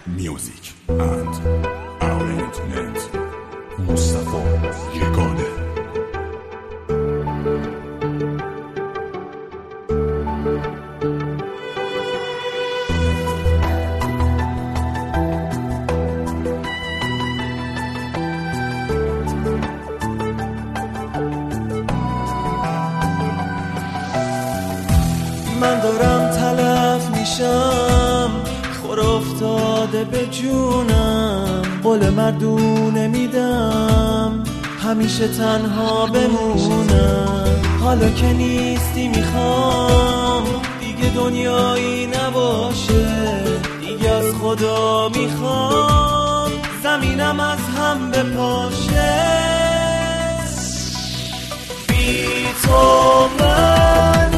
Music and Arrangement مصطفی یگانه. من دارم تلف میشم، خور افتاده به جونم، قول مردونه میدم همیشه تنها بمونم. حالا که نیستی میخوام دیگه دنیایی نباشه، دیگه از خدا میخوام زمینم از هم بپاشه. بی تو من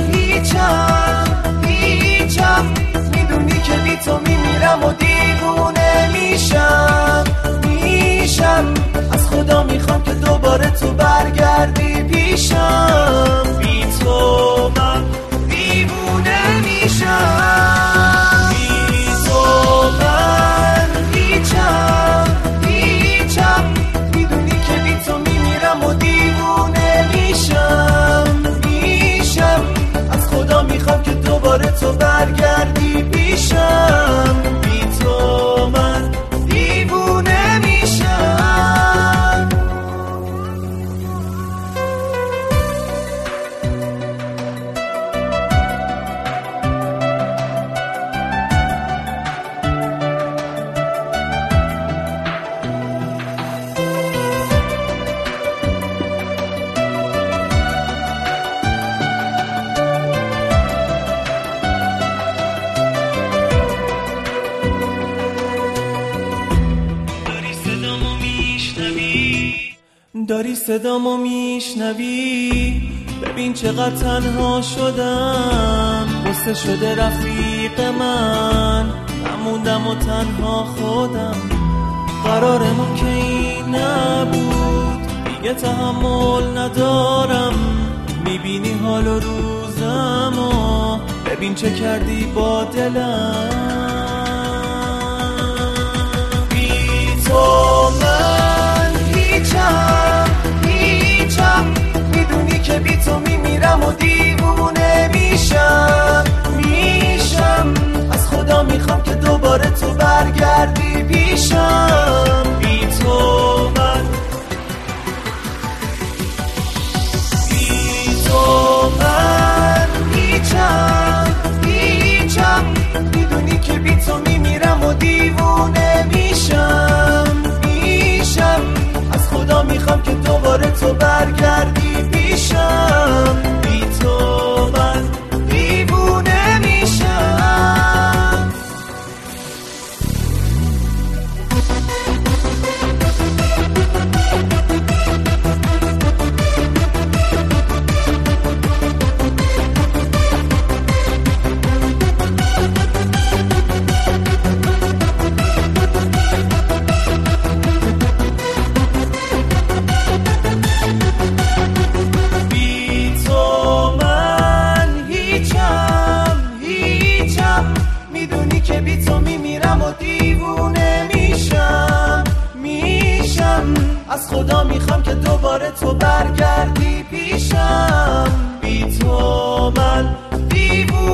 هیچم، میدونی که بی تو میمیرم و دیوونه میشم. از خدا میخوام که دوباره تو برگردی پیشم. بی تو من دیوونه میشم. بی تو من هیچم، میدونی که بی تو میمیرم و دیوونه میشم. از خدا میخوام که دوباره تو برگردی پیشم. بی تو من دیوونه میشم. داری صدامو میشنوی، ببین چقدر تنها شدم. غصه شده رفیق من، نموندم و تنها خودم. قرارمون که این نبود، دیگه تحمل ندارم. میبینی حال و روزمو، ببین چه کردی با دلم. بی تو من هیچم، میدونی که بی تو میمیرم و دیوونه میشم. از خدا میخوام که دوباره تو برگردی پیشم. بی تو من هیچم، میدونی که بی تو میمیرم و دیوونه میشم. از خدا میخوام که دوباره تو برگردی پیشم. بی تو من دیوونه میشم. از خدا میخوام که دوباره تو برگردی پیشم. بی تو من دیوونه